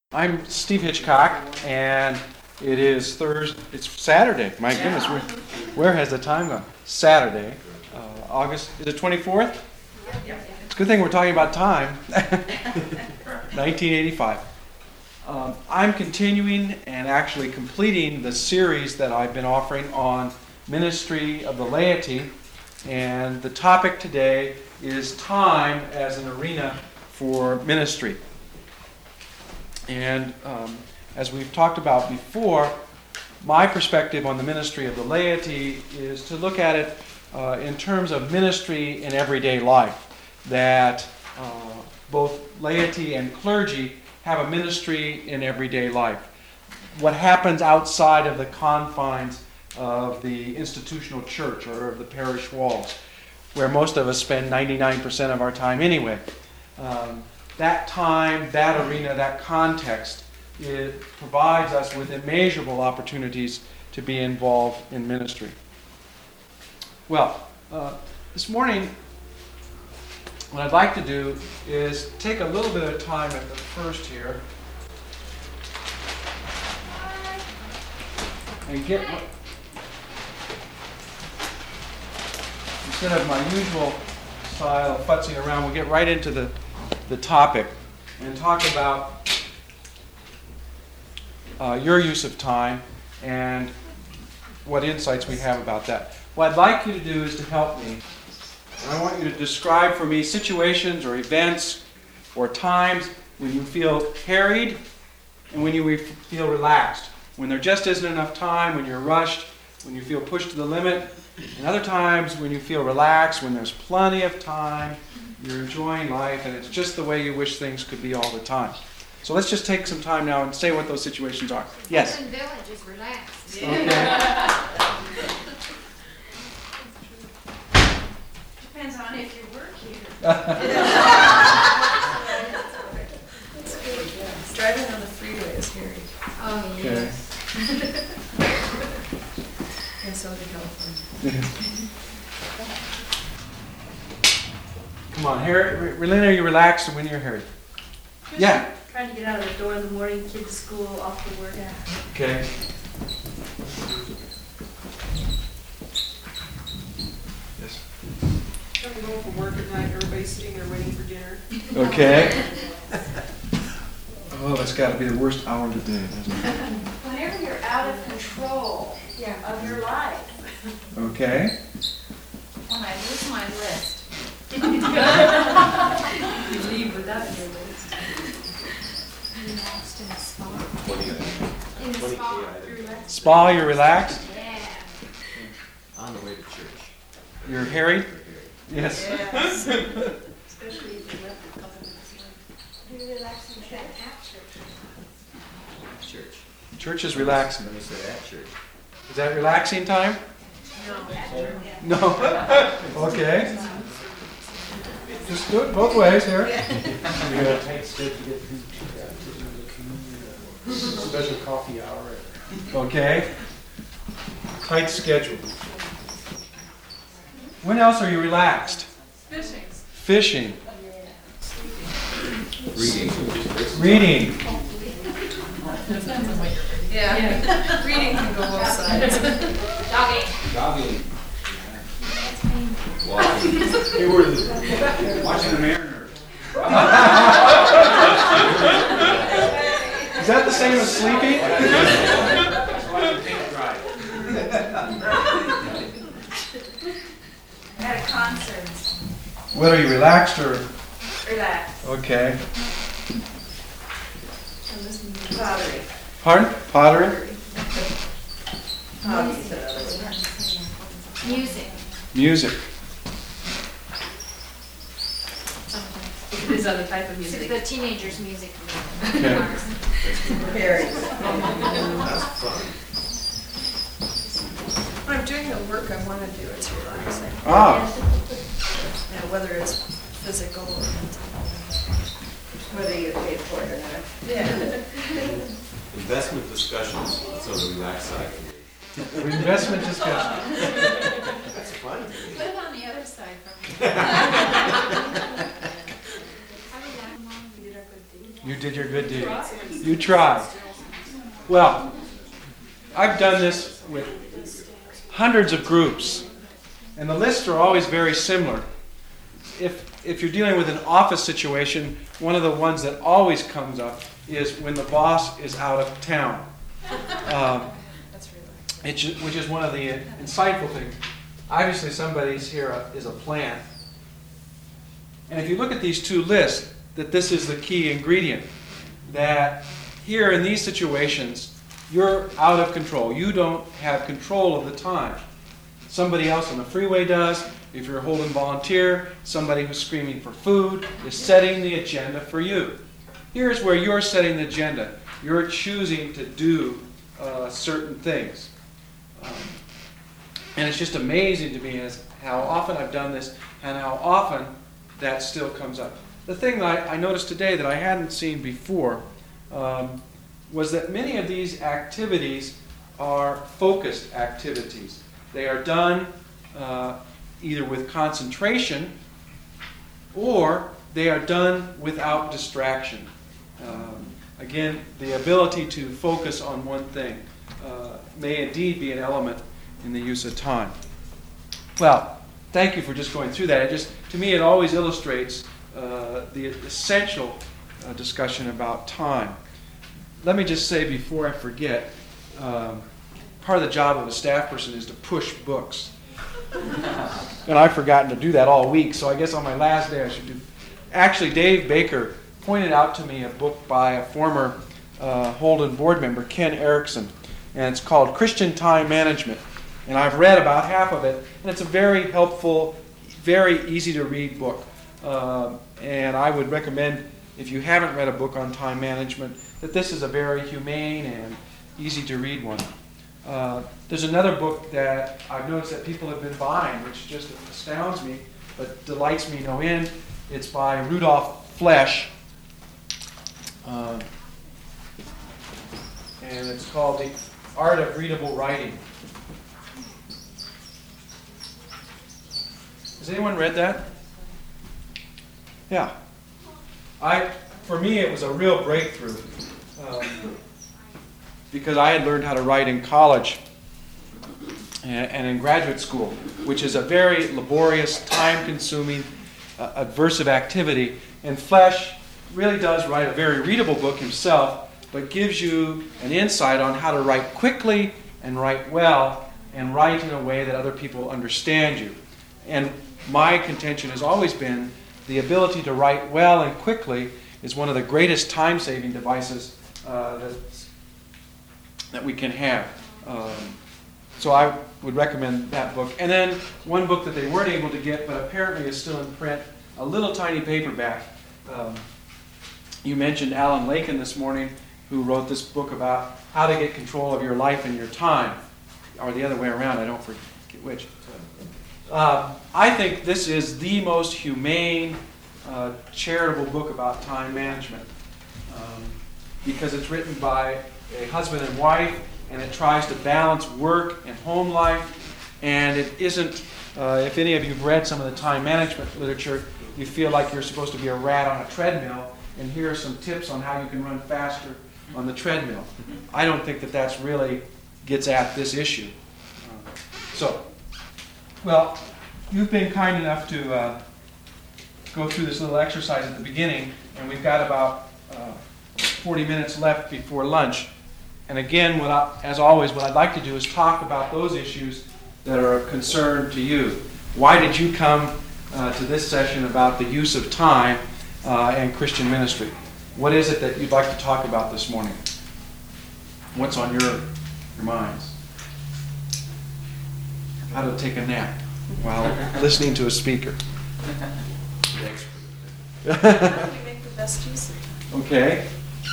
I'm Steve Hitchcock, and it is Thursday. It's Saturday. My goodness, where has the time gone? Saturday, August. Is it 24th? It's a good thing we're talking about time. 1985. I'm continuing and actually completing the series that I've been offering on ministry of the laity, and the topic today is time as an arena for ministry. And as we've talked about before, my perspective on the ministry of the laity is to look at it in terms of ministry in everyday life, that both laity and clergy have a ministry in everyday life. What happens outside of the confines of the institutional church or of the parish walls, where most of us spend 99% of our time anyway. That time, that arena, that context, it provides us with immeasurable opportunities to be involved in ministry. Well, this morning, what I'd like to do is take a little bit of time at the first here and get, instead of my usual style of futzing around, we'll get right into the topic and talk about your use of time and what insights we have about that. What I'd like you to do is to help me. And I want you to describe for me situations or events or times when you feel harried and when you feel relaxed. When there just isn't enough time, when you're rushed, when you feel pushed to the limit, and other times when you feel relaxed, when there's plenty of time, you're enjoying life, and it's just the way you wish things could be all the time. So let's just take some time now and say what those situations are. Yes? Golden Village is relaxed. Okay. Depends on if you work here. Driving on the freeway is scary. Oh, Okay. yes. In Southern California. Come on, Harry. Relina, are you relaxed when you're harried? Yeah. Trying to get out of the door in the morning, kids to school, off to work. Okay. Yes. Coming home from work at night, everybody's sitting there waiting for dinner. Okay. Oh, that's got to be the worst hour of the day, doesn't it? Whenever you're out of control of your life. Okay. When I lose my list. You leave without your list. Relaxed in the spa. In the spa. You're relaxed. Spa, you're relaxed? Yeah. On the way to church. You're harried? Yes. Yes. Especially if you left a couple minutes late. You're relaxing at church. Church. Church is relaxing. Let me say at church. Is that relaxing time? No. Okay. Just do it both ways here. Special coffee hour. Okay. Tight schedule. When else are you relaxed? Fishing. Reading. Yeah. Reading can go both sides. Jogging. Jogging. Watching the Mariners. Is that the same as sleeping? At a concert. What are you, relaxed or? Relaxed. Okay. Pottery. Pardon? Pottery? Hobbies and other ones. Music. Music. It is other type of music. The teenagers' music. Okay. Very. That's fun. When I'm doing the work I want to do, it's relaxing. Ah. Whether it's physical or mental. Whether you get paid for it or not. Yeah. Investment discussions, so the relaxed side. Investment discussion. That's fun. Put it on the other side from me. You did a good deed. You did your good deed. You tried. Well, I've done this with hundreds of groups, and the lists are always very similar. If you're dealing with an office situation, one of the ones that always comes up is when the boss is out of town. Which is one of the insightful things. Obviously, somebody's here is a plant. And if you look at these two lists, that this is the key ingredient. That here in these situations, you're out of control. You don't have control of the time. Somebody else on the freeway does. If you're a Holden volunteer, somebody who's screaming for food is setting the agenda for you. Here's where you're setting the agenda. You're choosing to do certain things. And it's just amazing to me as how often I've done this and how often that still comes up. The thing that I noticed today that I hadn't seen before was that many of these activities are focused activities. They are done either with concentration or they are done without distraction. Again, the ability to focus on one thing may indeed be an element in the use of time. Well, thank you for just going through that. To me, it always illustrates the essential discussion about time. Let me just say before I forget, part of the job of a staff person is to push books. And I've forgotten to do that all week, so I guess on my last day I should do. Actually, Dave Baker pointed out to me a book by a former Holden board member, Ken Erickson, and it's called Christian Time Management. And I've read about half of it, and it's a very helpful, very easy to read book. And I would recommend, if you haven't read a book on time management, that this is a very humane and easy to read one. There's another book that I've noticed that people have been buying, which just astounds me, but delights me no end. It's by Rudolf Flesch, and it's called The Art of Readable Writing. Has anyone read that? Yeah. For me, it was a real breakthrough because I had learned how to write in college and in graduate school, which is a very laborious, time-consuming, aversive activity. And Flesch really does write a very readable book himself, but gives you an insight on how to write quickly and write well and write in a way that other people understand you. And my contention has always been the ability to write well and quickly is one of the greatest time-saving devices that we can have. So I would recommend that book. And then one book that they weren't able to get, but apparently is still in print, a little tiny paperback. You mentioned Alan Lakin this morning, who wrote this book about how to get control of your life and your time, or the other way around, I don't forget which. I think this is the most humane, charitable book about time management because it's written by a husband and wife, and it tries to balance work and home life, and it isn't, if any of you have read some of the time management literature, you feel like you're supposed to be a rat on a treadmill, and here are some tips on how you can run faster on the treadmill. I don't think that that's really gets at this issue. Well, you've been kind enough to go through this little exercise at the beginning, and we've got about 40 minutes left before lunch. And again, as always, what I'd like to do is talk about those issues that are of concern to you. Why did you come to this session about the use of time and Christian ministry? What is it that you'd like to talk about this morning? What's on your minds? How to take a nap while listening to a speaker. How do we make the best use of time? Okay.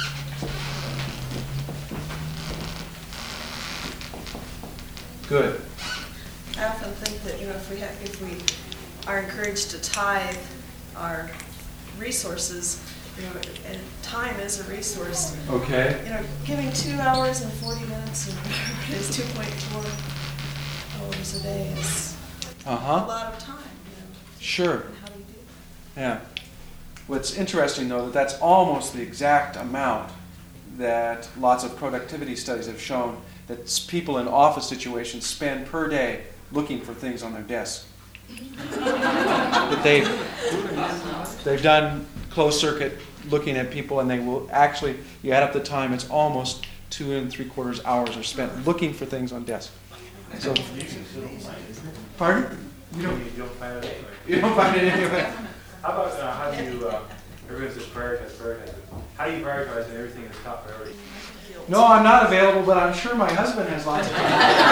Good. I often think that if we are encouraged to tithe our resources, and time is a resource. Okay. Giving 2 hours and 40 minutes is 2.4 hours a day is a lot of time. Sure. And how do you do that? Yeah. What's interesting, though, that's almost the exact amount that lots of productivity studies have shown that people in office situations spend per day looking for things on their desk. That they've done closed circuit looking at people, and they will actually, you add up the time, it's almost 2 3/4 hours are spent looking for things on desks. So, pardon? You don't find it anyway. You don't find it anyway. How about, how do you, everyone says prioritize. How do you prioritize when everything is top priority? No, I'm not available, but I'm sure my husband has lots of time.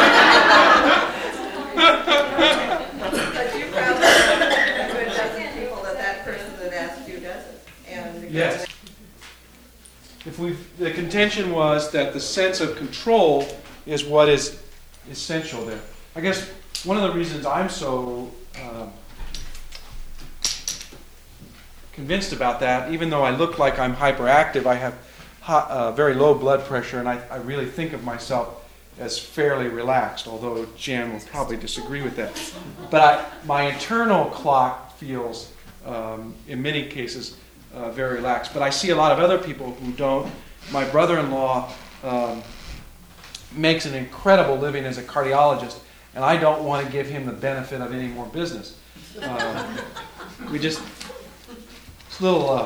But you probably have a good dozen people that person that asked you doesn't. And Yes. The contention was that the sense of control is what is essential there. I guess one of the reasons I'm so convinced about that, even though I look like I'm hyperactive, I have very low blood pressure, and I really think of myself as fairly relaxed, although Jan will probably disagree with that. But my internal clock feels, in many cases, very relaxed. But I see a lot of other people who don't. My brother-in-law makes an incredible living as a cardiologist, and I don't want to give him the benefit of any more business. It's a little,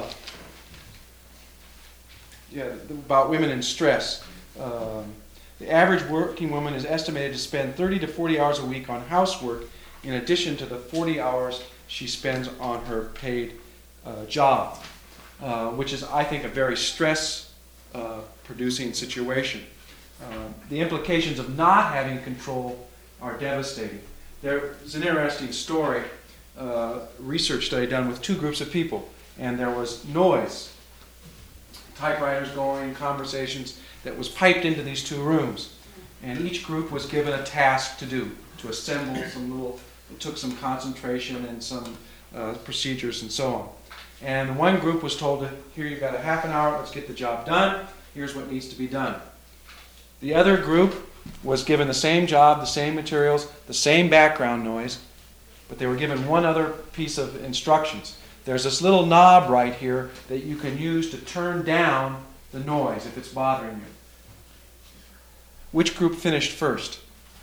about women in stress. The average working woman is estimated to spend 30 to 40 hours a week on housework, in addition to the 40 hours she spends on her paid job, which is, I think, a very stress-producing situation. The implications of not having control are devastating. There's an interesting story, research study done with 2 groups of people, and there was noise, typewriters going, conversations, that was piped into these 2 rooms. And each group was given a task to do, to assemble it took some concentration and some procedures and so on. And one group was told, here you've got a half an hour, let's get the job done, here's what needs to be done. The other group was given the same job, the same materials, the same background noise, but they were given one other piece of instructions. There's this little knob right here that you can use to turn down the noise if it's bothering you. Which group finished first?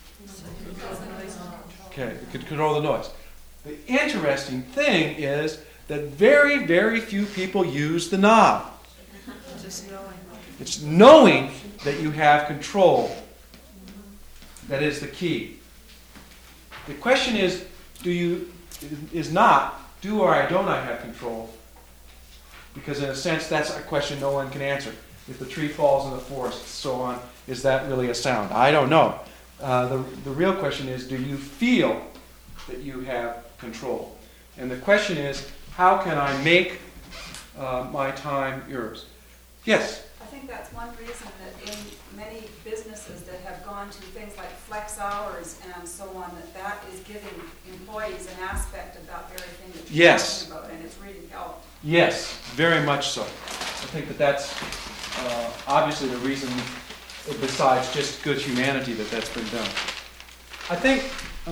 Okay, you could control the noise. The interesting thing is that very, very few people use the knob. Just knowing. It's knowing that you have control that is the key. The question is, do or don't I have control? Because in a sense, that's a question no one can answer. If the tree falls in the forest, so on, is that really a sound? I don't know. The real question is, do you feel that you have control? And the question is, how can I make my time yours? Yes? I think that's one reason that in many businesses that have gone to things like flex hours and so on, that is giving employees an aspect of that very thing that you're talking about, and it's really helped. Yes, very much so. I think that's obviously the reason, besides just good humanity, that's been done. I think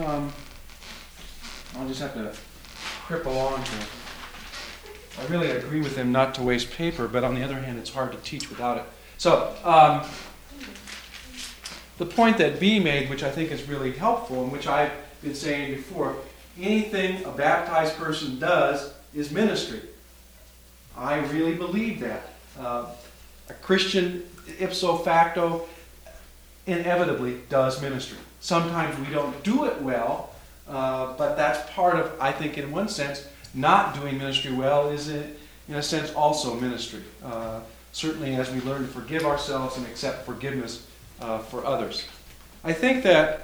I'll just have to crip along here. I really agree with him not to waste paper, but on the other hand, it's hard to teach without it. So, the point that B made, which I think is really helpful, and which I've been saying before, anything a baptized person does is ministry. I really believe that. A Christian, ipso facto, inevitably does ministry. Sometimes we don't do it well, but that's part of, I think, in one sense, not doing ministry well is, in a sense, also ministry. Certainly as we learn to forgive ourselves and accept forgiveness for others. I think that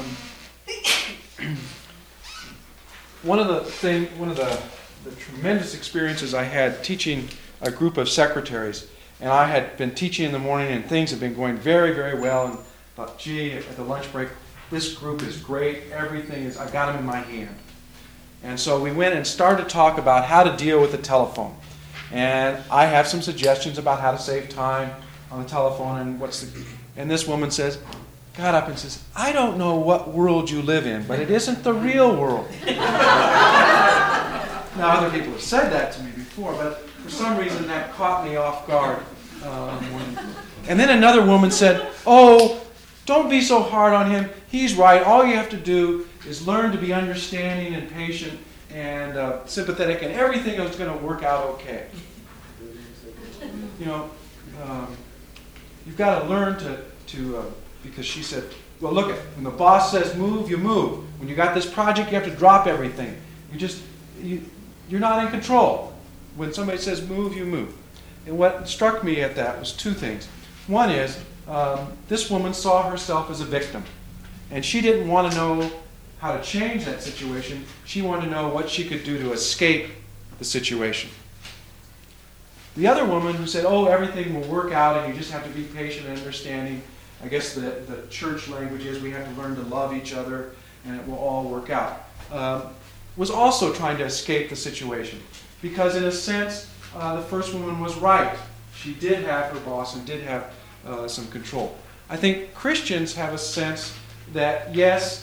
one of the tremendous experiences I had teaching a group of secretaries, and I had been teaching in the morning and things had been going very, very well, and thought, gee, at the lunch break, this group is great, I've got them in my hand. And so we went and started to talk about how to deal with the telephone. And I have some suggestions about how to save time on the telephone and this woman got up and says, I don't know what world you live in, but it isn't the real world. Now other people have said that to me before. before, but for some reason that caught me off guard. And then another woman said, "Oh, don't be so hard on him. He's right. All you have to do is learn to be understanding and patient and sympathetic, and everything is going to work out okay." You know, you've got to learn to because she said, "Well, look, when the boss says move, you move. When you got this project, you have to drop everything. You're not in control. When somebody says move, you move." And what struck me at that was two things. One is, this woman saw herself as a victim. And she didn't want to know how to change that situation. She wanted to know what she could do to escape the situation. The other woman who said, "Oh, everything will work out and you just have to be patient and understanding." I guess the church language is we have to learn to love each other and it will all work out. Was also trying to escape the situation. Because in a sense, the first woman was right. She did have her boss and did have some control. I think Christians have a sense that, yes,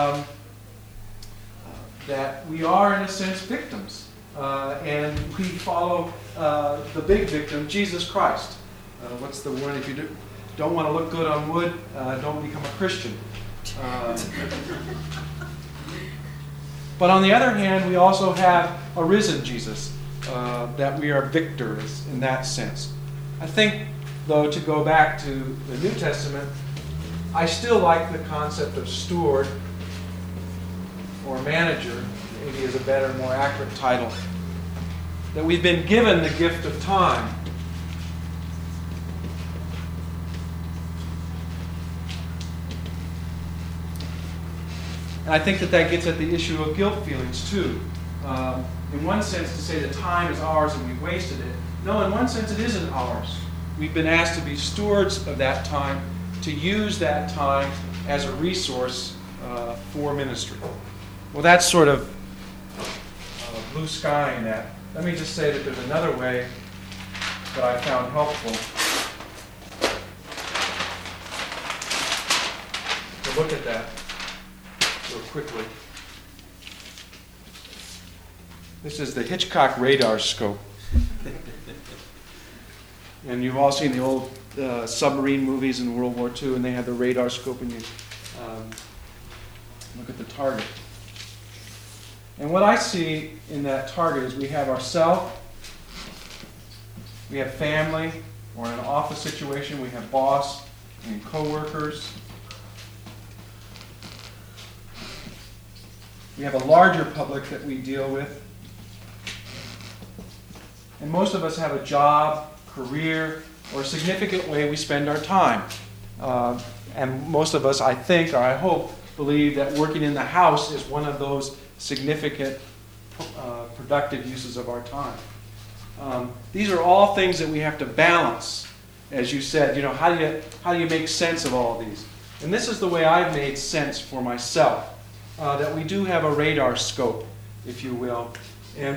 that we are in a sense victims. And we follow the big victim, Jesus Christ. What's the one? If you don't want to look good on wood, don't become a Christian. But on the other hand, we also have a risen Jesus, that we are victors in that sense. I think, though, to go back to the New Testament, I still like the concept of steward or manager, maybe is a better, more accurate title, that we've been given the gift of time. And I think that gets at the issue of guilt feelings, too. In one sense, to say that time is ours and we've wasted it. No, in one sense, it isn't ours. We've been asked to be stewards of that time, to use that time as a resource for ministry. Well, that's sort of blue sky in that. Let me just say that there's another way that I found helpful to look at that real quickly. This is the Hitchcock radar scope. And you've all seen the old submarine movies in World War II, and they have the radar scope, and you look at the target. And what I see in that target is we have ourselves, we have family, or in an office situation, we have boss and coworkers. We have a larger public that we deal with. And most of us have a job, career, or a significant way we spend our time. And most of us, I think, or I hope, believe that working in the house is one of those significant productive uses of our time. These are all things that we have to balance. As you said, how do you make sense of all of these? And this is the way I've made sense for myself. That we do have a radar scope, if you will. And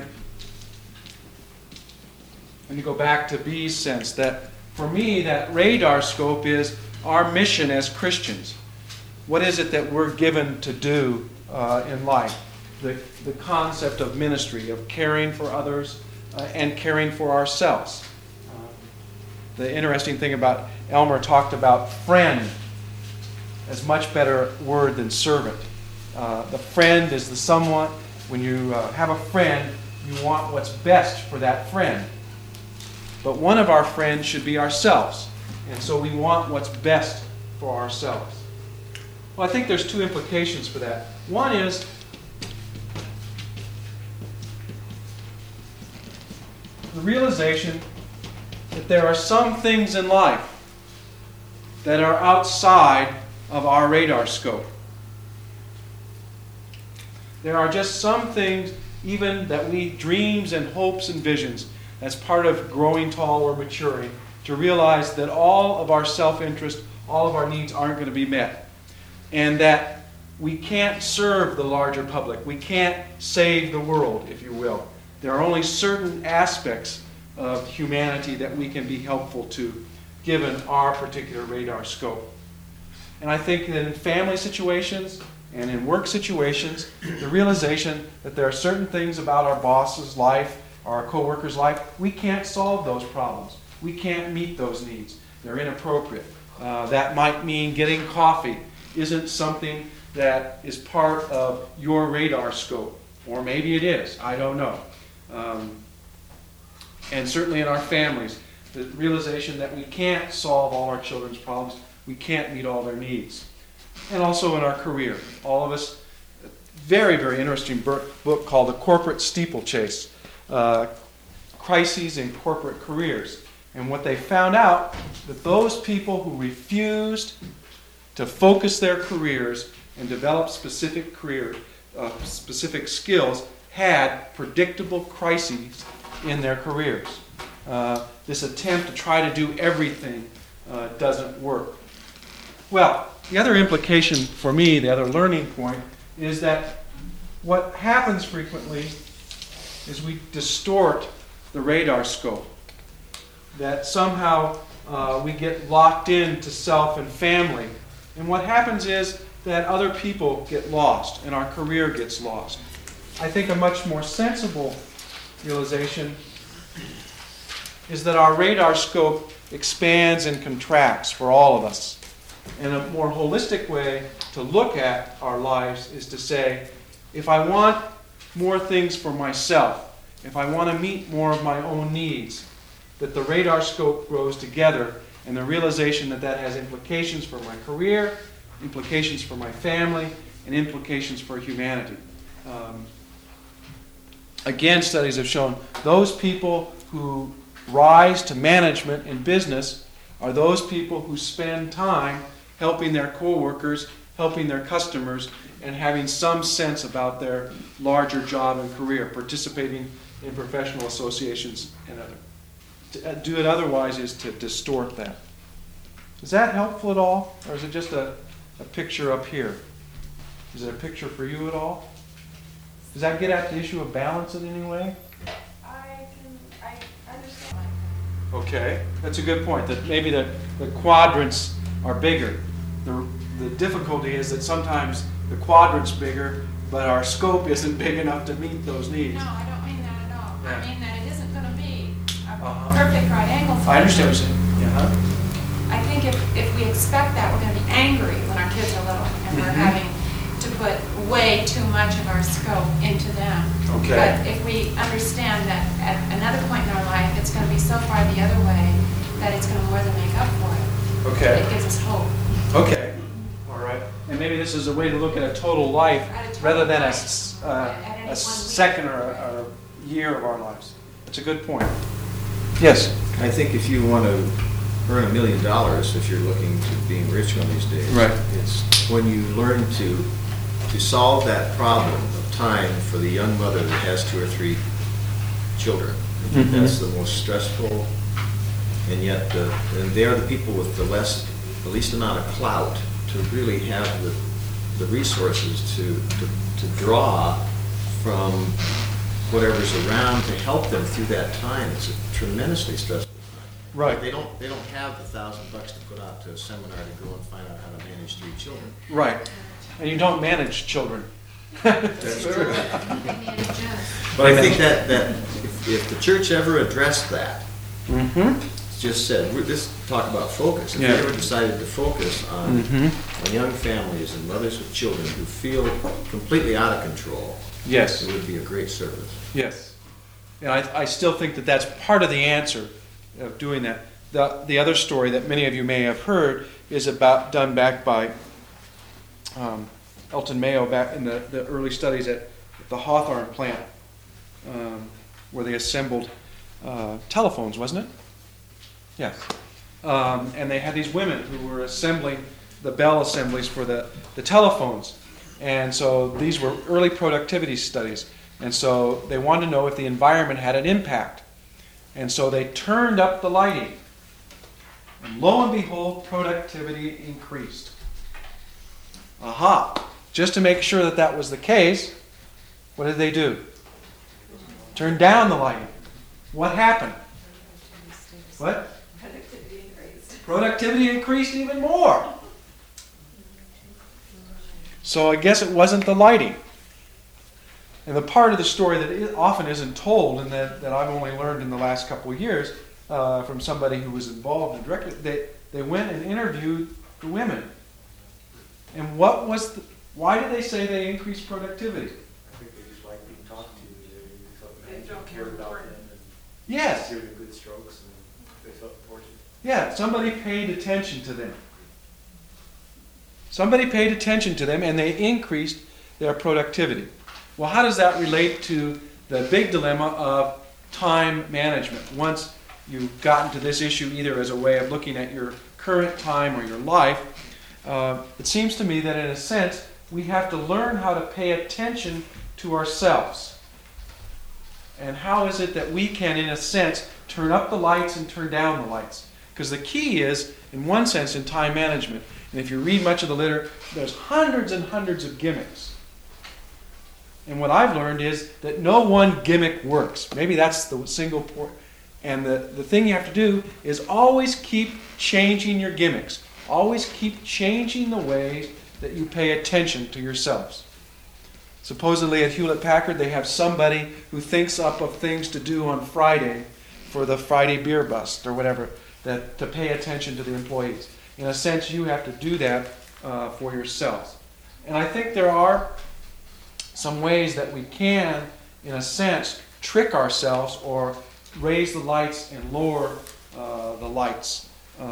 when you go back to B's sense, that for me, that radar scope is our mission as Christians. What is it that we're given to do in life? The concept of ministry, of caring for others and caring for ourselves. The interesting thing about Elmer talked about friend as much better word than servant. The friend is the someone, when you have a friend, you want what's best for that friend. But one of our friends should be ourselves. And so we want what's best for ourselves. Well, I think there's two implications for that. One is the realization that there are some things in life that are outside of our radar scope. There are just some things, even that we dreams and hopes and visions, as part of growing tall or maturing, to realize that all of our self-interest, all of our needs aren't going to be met. And that we can't serve the larger public. We can't save the world, if you will. There are only certain aspects of humanity that we can be helpful to, given our particular radar scope. And I think that in family situations and in work situations, the realization that there are certain things about our boss's life our coworkers' life, we can't solve those problems. We can't meet those needs. They're inappropriate. That might mean getting coffee isn't something that is part of your radar scope. Or maybe it is. I don't know. And certainly in our families, the realization that we can't solve all our children's problems, we can't meet all their needs. And also in our career. All of us, very, very interesting book called The Corporate Steeplechase, Crises in Corporate Careers. And what they found out, that those people who refused to focus their careers and develop specific specific skills had predictable crises in their careers. This attempt to try to do everything doesn't work. Well, the other implication for me, the other learning point, is that what happens frequently is we distort the radar scope. That somehow we get locked into self and family. And what happens is that other people get lost and our career gets lost. I think a much more sensible realization is that our radar scope expands and contracts for all of us. And a more holistic way to look at our lives is to say, if I want more things for myself, if I want to meet more of my own needs, that the radar scope grows together, and the realization that that has implications for my career, implications for my family, and implications for humanity. Again, studies have shown those people who rise to management in business are those people who spend time helping their coworkers, helping their customers, and having some sense about their larger job and career, participating in professional associations and other. To do it otherwise is to distort that. Is that helpful at all? Or is it just a picture up here? Is it a picture for you at all? Does that get at the issue of balance in any way? I understand. Okay, that's a good point, that maybe the quadrants are bigger. The difficulty is that sometimes the quadrant's bigger, but our scope isn't big enough to meet those needs. No, I don't mean that at all. Yeah. I mean that it isn't going to be a Uh-huh. perfect right angle. I understand what you're saying. Yeah. I think if we expect that, we're going to be angry when our kids are little and we're Mhm. having to put way too much of our scope into them. Okay. But if we understand that at another point in our life, it's going to be so far the other way that it's going to more than make up for it. Okay. It gives us hope. Okay. All right. And maybe this is a way to look at a total life At a total rather than life. At any one a week. second or a year of our lives. That's a good point. Yes. I think if you want to earn $1 million, if you're looking to being rich one of these days, Right. it's when you learn to solve that problem of time for the young mother that has 2 or 3 children. I think Mhm. that's the most stressful, and yet and they're the people with the least amount of clout to really have the resources to draw from whatever's around to help them through that time. It's a tremendously stressful time. Right. They don't have the $1,000 to put out to a seminar to go and find out how to manage 3 children. Right. And you don't manage children. That's true. They need a adjust. But I think that if the church ever addressed that, Mm-hmm. just said, this talk about focus. If Yeah. they ever decided to focus on Mm-hmm. young families and mothers with children who feel completely out of control, Yes. it would be a great service. Yes. And I still think that that's part of the answer of doing that. The other story that many of you may have heard is done back by Elton Mayo back in the early studies at the Hawthorne plant, where they assembled telephones, wasn't it? Yes. And they had these women who were assembling the bell assemblies for the telephones. And so these were early productivity studies. And so they wanted to know if the environment had an impact. And so they turned up the lighting. And lo and behold, productivity increased. Aha! Just to make sure that that was the case, what did they do? Turn down the lighting. What happened? What? Productivity increased. Productivity increased even more. So I guess it wasn't the lighting. And the part of the story that often isn't told, and that I've only learned in the last couple of years from somebody who was involved directly, they went and interviewed the women. And why did they say they increased productivity? I think they just like being talked to. They felt They management felt cared more about them important. and Yes. gave them good strokes, and they felt important. Yeah, somebody paid attention to them. Somebody paid attention to them and they increased their productivity. Well, how does that relate to the big dilemma of time management? Once you've gotten to this issue either as a way of looking at your current time or your life, it seems to me that in a sense we have to learn how to pay attention to ourselves. And how is it that we can, in a sense, turn up the lights and turn down the lights? Because the key is, in one sense, in time management. And if you read much of the literature, there's hundreds and hundreds of gimmicks. And what I've learned is that no one gimmick works. Maybe that's the single point. And the thing you have to do is always keep changing your gimmicks. Always keep changing the ways that you pay attention to yourselves. Supposedly at Hewlett-Packard, they have somebody who thinks up of things to do on Friday for the Friday beer bust or whatever, that to pay attention to the employees. In a sense, you have to do that for yourselves. And I think there are some ways that we can, in a sense, trick ourselves or raise the lights and lower the lights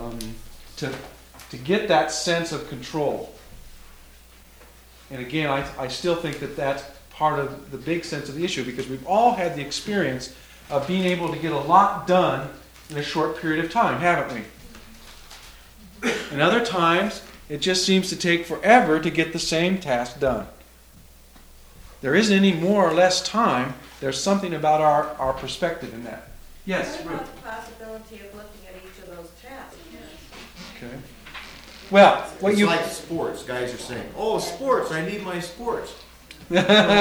to get that sense of control. And again, I still think that that's part of the big sense of the issue, because we've all had the experience of being able to get a lot done in a short period of time, haven't we? And other times, it just seems to take forever to get the same task done. There isn't any more or less time. There's something about our perspective in that. Yes, What Ruth. about the possibility of looking at each of those tasks? Okay. Well, what It's you... like sports. Guys are saying, "Oh, sports! I need my sports." No,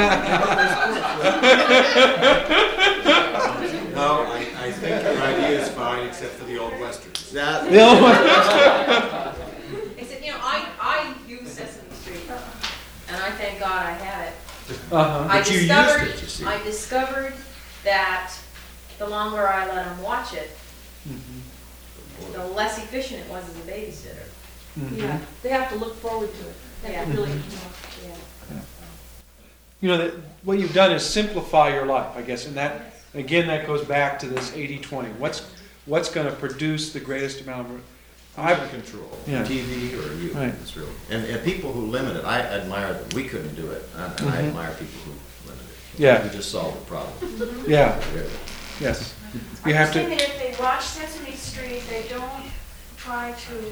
I think your idea is fine, except for the old westerns. That, The old one. He said, I use Sesame Street, and I thank God I have it. Uh-huh. But you used it, you see. I discovered that the longer I let them watch it, the less efficient it was as a babysitter. Mhm. Yeah, they have to look forward to it. They have to really, You know, that what you've done is simplify your life, I guess. And that, again, that goes back to this 80-20. What's going to produce the greatest amount of... I've control. Yeah. TV or you. Right. It's really, and people who limit it, I admire them. We couldn't do it, and I admire people who limit it. Yeah. We just solved the problem. Yeah, Really. yes. I'm You have just thinking to... if they watch Sesame Street, they don't try to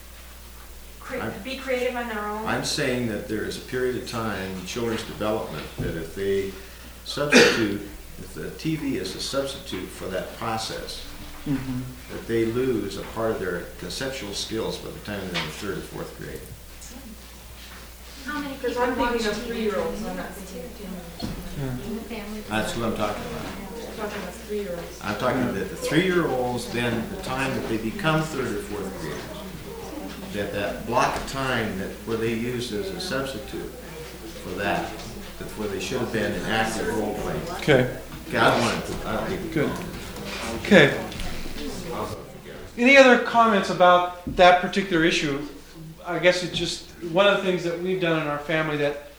be creative on their own. I'm saying that there is a period of time in children's development that if they substitute, if the TV is a substitute for that process, Mhm. that they lose a part of their conceptual skills by the time they're in the third or fourth grade. How many because people I'm watch thinking of TV? 3-year-olds, I'm not thinking In the family. That's what I'm talking about. I'm talking about 3-year-olds. I'm talking that the 3-year-olds, then the time that they become third or fourth graders, that block of time where they use as a substitute for that's where they should have been in active role playing. Okay, Okay, I don't think we good. Okay. Any other comments about that particular issue? I guess it's just one of the things that we've done in our family that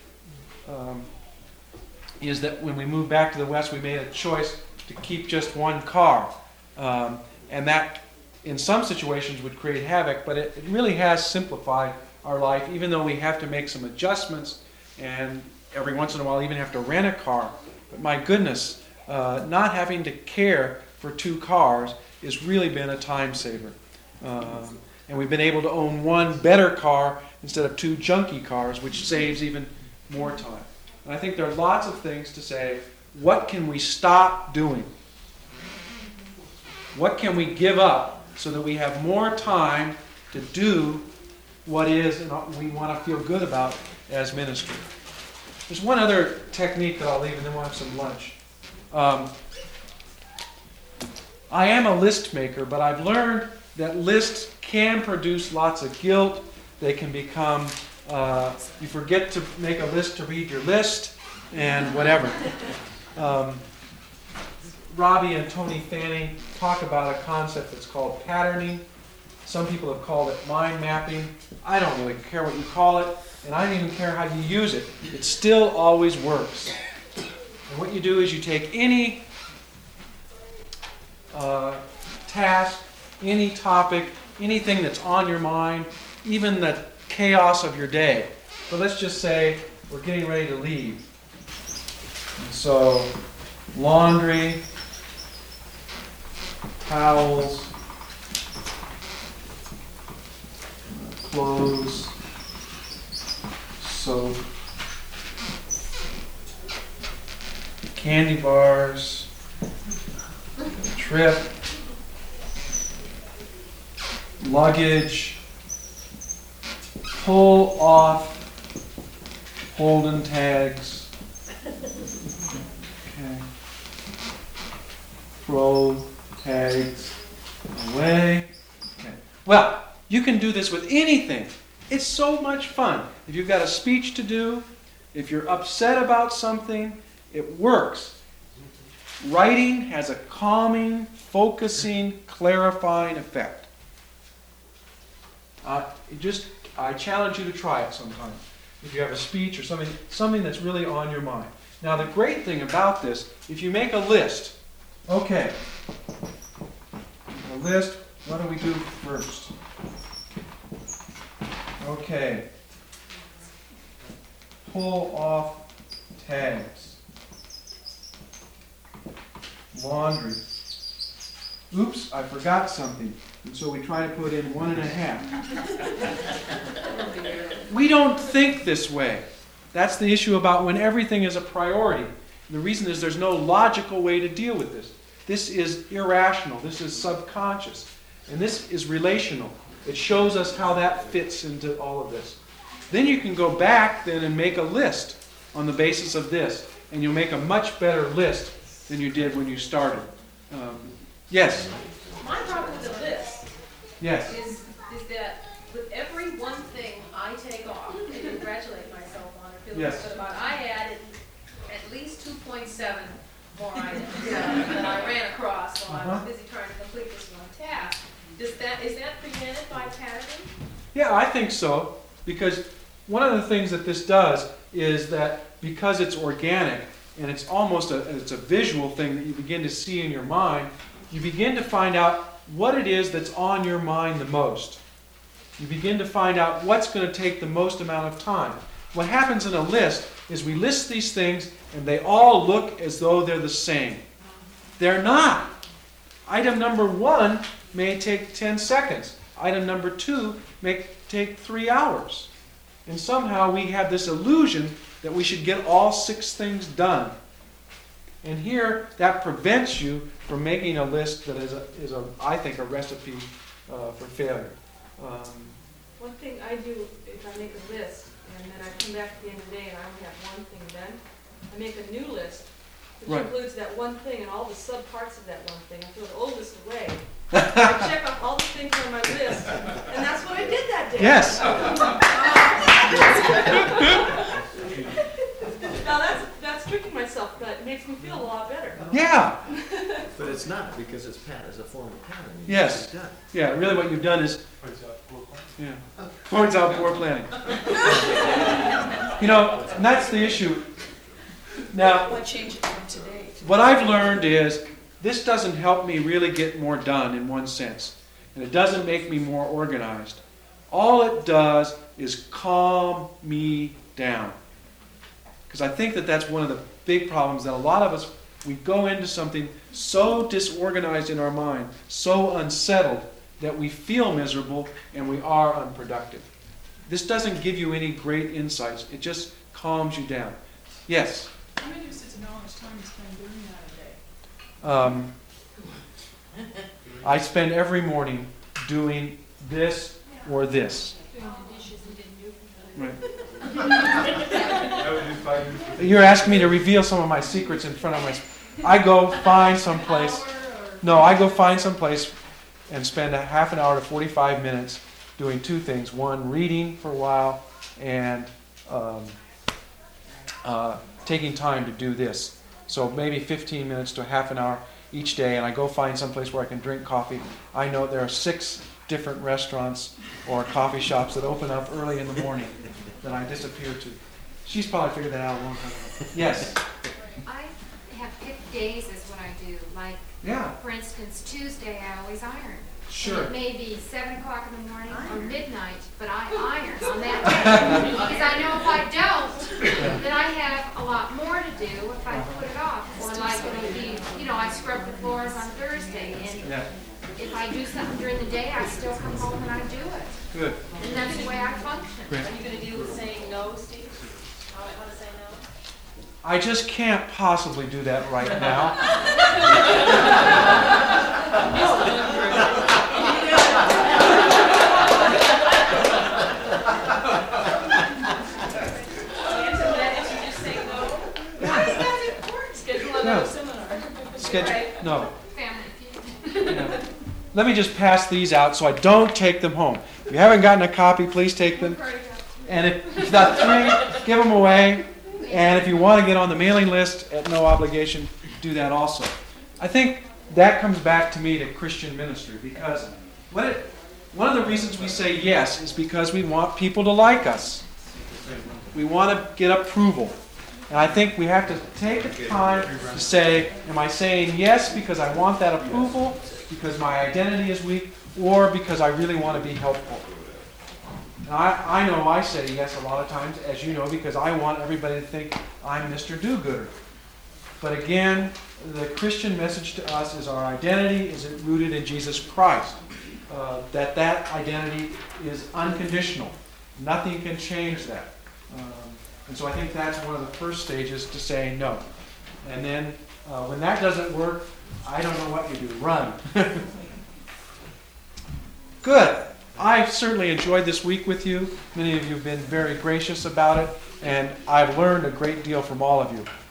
is that when we moved back to the West, we made a choice to keep just one car. And that, in some situations, would create havoc, but it really has simplified our life, even though we have to make some adjustments and every once in a while even have to rent a car. But my goodness, not having to care for 2 cars has really been a time saver. And we've been able to own one better car instead of 2 junky cars, which saves even more time. And I think there are lots of things to say, what can we stop doing? What can we give up so that we have more time to do what is and we want to feel good about as ministry? There's one other technique that I'll leave and then we'll have some lunch. I am a list maker, but I've learned that lists can produce lots of guilt. They can become, you forget to make a list to read your list. and whatever. Robbie and Tony Fanning talk about a concept that's called patterning. Some people have called it mind mapping. I don't really care what you call it, and I don't even care how you use it. It still always works. And what you do is you take any task, any topic, anything that's on your mind, even the chaos of your day. But let's just say we're getting ready to leave. And so, laundry, towels, clothes, soap, candy bars, trip, luggage, pull off Holden tags, okay, throw tags away. Okay. Well, you can do this with anything. It's so much fun. If you've got a speech to do, if you're upset about something, it works. Writing has a calming, focusing, clarifying effect. I challenge you to try it sometime. If you have a speech or something that's really on your mind. Now, the great thing about this, if you make a list, okay, a list, what do we do first? Okay, pull off tags, laundry. Oops, I forgot something. And so we try to put in 1.5. We don't think this way. That's the issue about when everything is a priority. The reason is there's no logical way to deal with this. This is irrational. This is subconscious. And this is relational. It shows us how that fits into all of this. Then you can go back then and make a list on the basis of this. And you'll make a much better list than you did when you started. Yes? My problem with the list Yes. is that with every one thing I take off and congratulate myself on or feel Yes. good about, I added at least 2.7 more items that I ran across while I was busy trying to complete this one task. Is that prevented by patterning? Yeah, I think so. Because one of the things that this does is that because it's organic and it's almost it's a visual thing that you begin to see in your mind, you begin to find out what it is that's on your mind the most. You begin to find out what's going to take the most amount of time. What happens in a list is we list these things and they all look as though they're the same. They're not. Item number 1 may take 10 seconds. Item number 2 may take 3 hours. And somehow we have this illusion that we should get all 6 things done. And here, that prevents you from making a list that is I think, a recipe for failure. One thing I do, if I make a list, and then I come back at the end of the day and I only have one thing done, I make a new list, which Right. includes that one thing and all the sub-parts of that one thing. I throw the old list away. I check off all the things on my list, and that's what I did that day. Yes. Now that's tricking myself, but it makes me feel a lot better. Yeah. But it's not, because it's a form of pattern. Yes. It's done. Yeah, really what you've done is yeah, points out poor planning. And that's the issue. Now, What changed it from today? what I've learned is this doesn't help me really get more done in one sense. And it doesn't make me more organized. All it does is calm me down. Because I think that that's one of the big problems that a lot of us, we go into something so disorganized in our mind, so unsettled, that we feel miserable and we are unproductive. This doesn't give you any great insights. It just calms you down. Yes? I'm interested to know how much time you spend doing that a day. I spend every morning doing this or this. Doing the dishes and didn't do. Right. I would do 5 minutes. You're asking me to reveal some of my secrets in front of my... I go find someplace... No, I go find someplace and spend a half an hour to 45 minutes doing 2 things. taking time to do this. So maybe 15 minutes to half an hour each day, and I go find someplace where I can drink coffee. I know there are 6 different restaurants or coffee shops that open up early in the morning that I disappear to. She's probably figured that out a long time ago. Yes? I have picked days is what I do. Like, Yeah. for instance, Tuesday I always iron. Sure. It may be 7 o'clock in the morning or midnight, but I iron on that day. Because I know if I don't, then I have a lot more to do if I put it off. Or like it'll be, I scrub the floors on Thursday, and Yeah. if I do something during the day, I still come home and I do it. Good. And that's the way I function. Great. Are you gonna deal with saying no, Steve? How to say no? I just can't possibly do that right now. No. No. Family feud. Yeah. Let me just pass these out so I don't take them home. If you haven't gotten a copy, please take them. And if you've got 3, give them away. And if you want to get on the mailing list at no obligation, do that also. I think that comes back to me to Christian ministry, because one of the reasons we say yes is because we want people to like us. We want to get approval. And I think we have to take the time to say, am I saying yes because I want that approval, because my identity is weak, or because I really want to be helpful? And I know I say yes a lot of times, as you know, because I want everybody to think I'm Mr. Do-Gooder. But again, the Christian message to us is our identity is rooted in Jesus Christ. That identity is unconditional. Nothing can change that. And so I think that's one of the first stages to saying no. And then when that doesn't work, I don't know what you do. Run. Good. I've certainly enjoyed this week with you. Many of you have been very gracious about it, and I've learned a great deal from all of you.